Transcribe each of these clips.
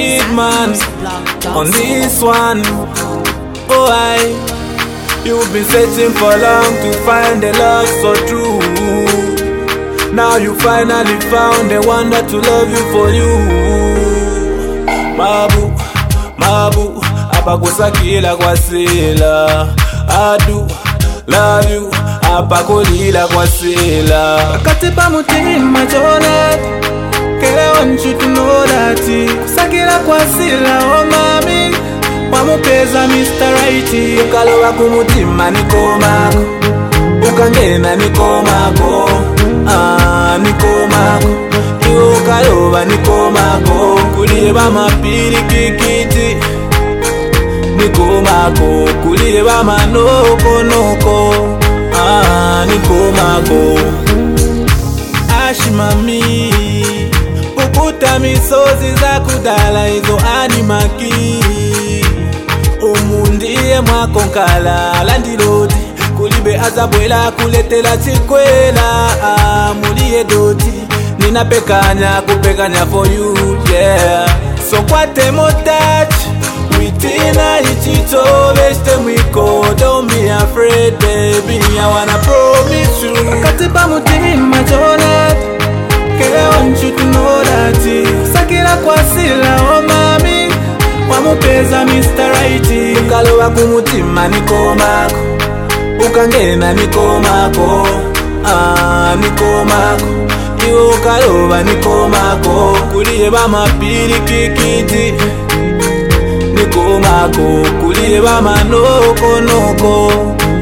big man on this one. Oh, you've been searching for long to find the love so true. Now you finally found the one that to love you for you. Mabu, mabu, apakusakila kwa sila. I do love you, apakulila kwa sila. Katipa mutima jona, kele want you to know that. Kusakila kwa sila, oh mami, wamupeza Mr. Righty. Ukalowa kumutima nikomako, ukangena nikomako. Nikomako, iwo ukalowa nikomako. Kulieba mapiri kikiti nikomako, kulieba manoko noko. Nikomako. Ashimami, pukuta misozi za kudala izo animaki. Umundie mwako nkala landirodi, kulibe azabwela kuletela chikwela. Mulie doti, nina pekanya kupekanya for you, yeah. So kwate mo touch, witina ichito veste mwiko. Don't be afraid baby, I wanna promise you. Katipa mutima jona, kele want you to know that. Sakila kwa sila, oh mami, wamupeza Mr. Righty. Ukalowa kumutima nikomako, ukangena nikomako. Nikomako, iwo ukalowa nikomako. Kulieba mapiri kikiti nikomako, kulieba manoko noko.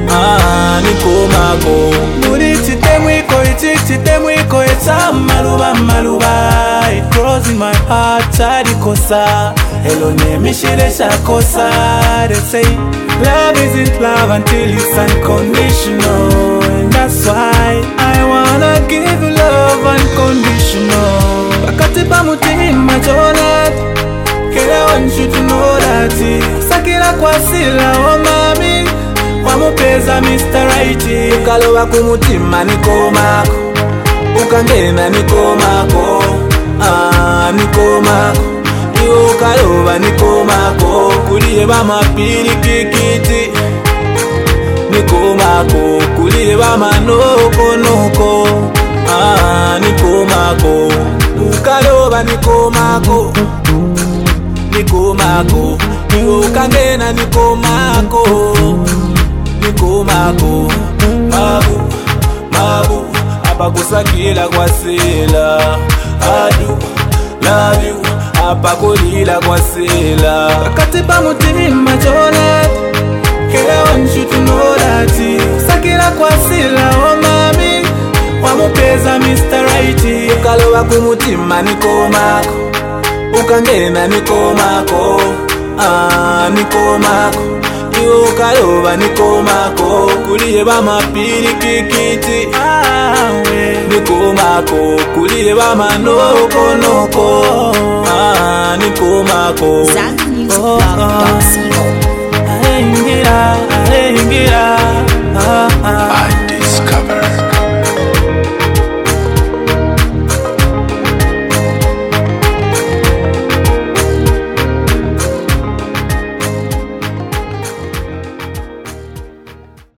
Nikomako. Muri chitemwiko ichi chitemwiko echa maluba maluba. It grows in my heart arikosa. Hello name shiresha kosa. They say love isn't love until it's unconditional, and that's why I wanna give you love unconditional. Bakatipa mutima jona, kele want you to know that. Sakila kwa sila, oh mami, wamupeza Mr. Righty. Ukalowa kumutima nikomako, ukangena nikomako. Nikomako, iwo ukalowa nikomako. Kulieba mapiri kikiti nikomako, kulieba manoko noko. Nikomako, ukalowa nikomako. Nikomako, iwo ukangena nikomako. Nikomako, mabu, mabu, apakusakila kwa sila. I do love you, apakulila kwa sila. Katipa mutima jona, kele want you to know that. Sakila kwa sila, oh mami, wamupeza Mr. Righty. Ukalowa kumutima nikomako, ukangena nikomako. Nikomako, iwo ukalowa nikomako. Kulieba mapiri kikiti nikomako, kulieba manoko noko. Nikomako. ZackMusicBlog.co. Ahengira, ahengira.